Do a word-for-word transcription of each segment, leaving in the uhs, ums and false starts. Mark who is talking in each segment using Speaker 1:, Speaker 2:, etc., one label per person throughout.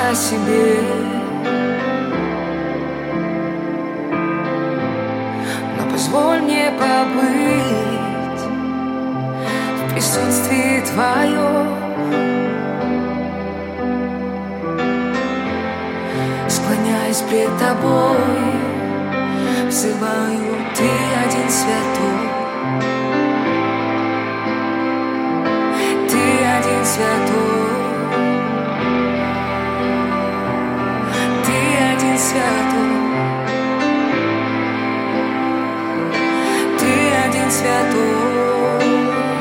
Speaker 1: о себе. Но позволь мне побыть в присутствии твоем. Склоняясь пред тобой, взываю, ты один святой, ты один святой, ты один святой, ты один святой.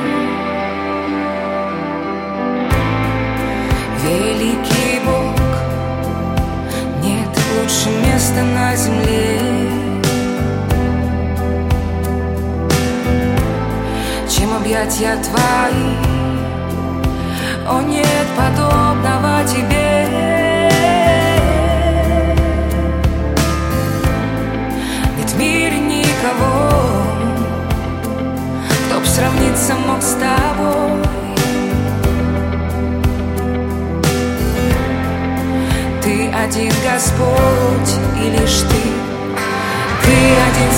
Speaker 1: Великий Бог, лучше места на земле, чем объятия твои. О, нет подобного тебе. Нет в мире никого, кто б сравниться мог с тобой. Ты один Господь, и лишь Ты, Ты один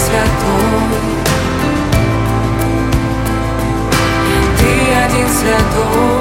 Speaker 1: святой, Ты один святой.